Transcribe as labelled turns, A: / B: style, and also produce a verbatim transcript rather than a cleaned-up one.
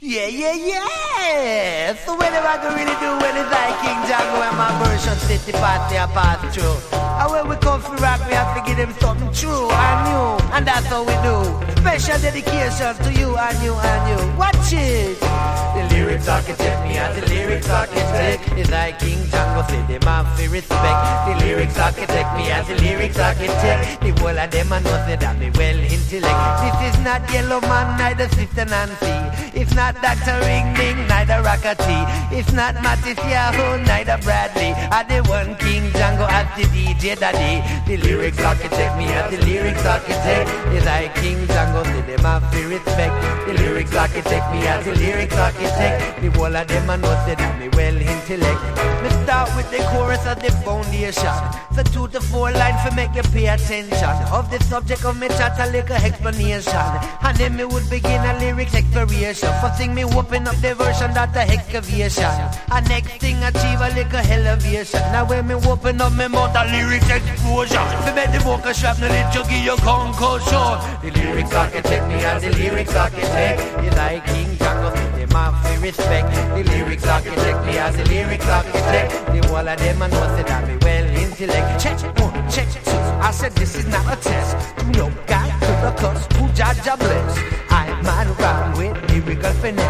A: Yeah, yeah, yeah. So what am I gonna really do when it's like King Django and my version city party I pass through? And when we come for rock, we have to give them something true and new, and that's how we do. Special dedication to you and you and you. Watch it. The lyrics architect, me as the lyrics architect. It's like King Django say them have to respect. The lyrics architect, me as the lyrics architect. The whole of them I know say that me well intellect. This is not Yellow Man, neither Sister Nancy. It's not Doctor Ring Ding, neither Rockety. It's not Mattis Yahoo, neither Bradley. I the one King Django as the D J Daddy. The lyrics architect, me as the lyrics architect. Is I King Django, say them have to respect. The lyrics architect, me as the lyrics architect. The whole of them I know say that me well intellect. Me start with the chorus of the foundation. So two to four lines for make you pay attention. Of the subject of me chat a little explanation. And then me would begin a lyrics exploration. First thing me open up the version that the excavation. And next thing achieve a little elevation. Now when me open up me mouth a lyrics explosion. To make the vocal shrapnel it to give you concussion. The lyrics architect me as the lyrics architect. Is I King Django say them have to respect. The lyrics architect me as the lyrics architect. The whole of them I know say that me well intellect. Check one, check two. I said this is not a test. No guy could have cuss who judge a bless. I man around with lyrical finesse.